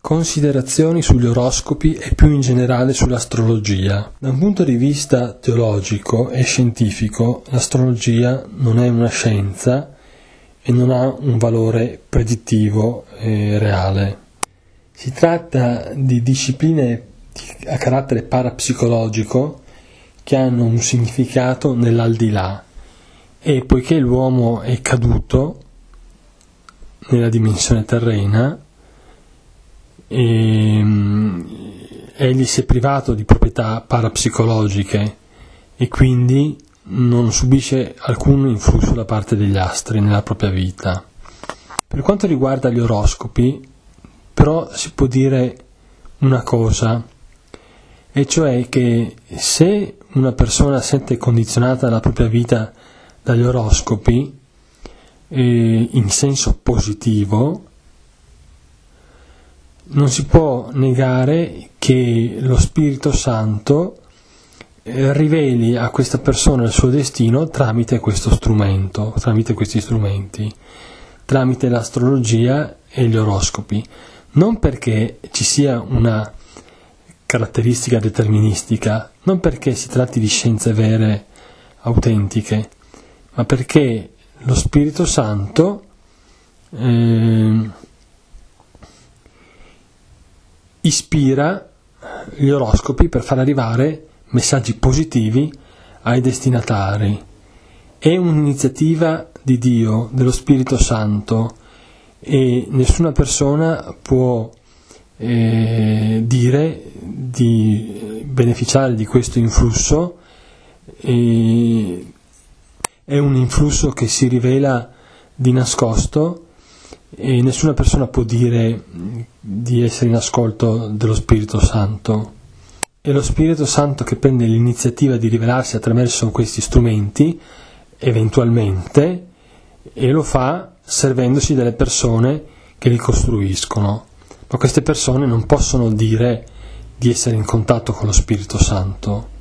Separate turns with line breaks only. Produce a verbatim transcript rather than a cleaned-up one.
Considerazioni sugli oroscopi e più in generale sull'astrologia. Da un punto di vista teologico e scientifico, l'astrologia non è una scienza e non ha un valore predittivo e reale. Si tratta di discipline a carattere parapsicologico che hanno un significato nell'aldilà e poiché l'uomo è caduto nella dimensione terrena, e egli si è privato di proprietà parapsicologiche e quindi non subisce alcun influsso da parte degli astri nella propria vita. Per quanto riguarda gli oroscopi, però, si può dire una cosa, e cioè che se una persona sente condizionata la propria vita dagli oroscopi eh, in senso positivo, non si può negare che lo Spirito Santo riveli a questa persona il suo destino tramite questo strumento, tramite questi strumenti, tramite l'astrologia e gli oroscopi. Non perché ci sia una caratteristica deterministica, non perché si tratti di scienze vere, autentiche, ma perché lo Spirito Santo eh, ispira gli oroscopi per far arrivare messaggi positivi ai destinatari. È un'iniziativa di Dio, dello Spirito Santo, e nessuna persona può eh, dire di beneficiare di questo influsso. E è un influsso che si rivela di nascosto e nessuna persona può dire di essere in ascolto dello Spirito Santo. È lo Spirito Santo che prende l'iniziativa di rivelarsi attraverso questi strumenti, eventualmente, e lo fa servendosi delle persone che li costruiscono. Ma queste persone non possono dire di essere in contatto con lo Spirito Santo.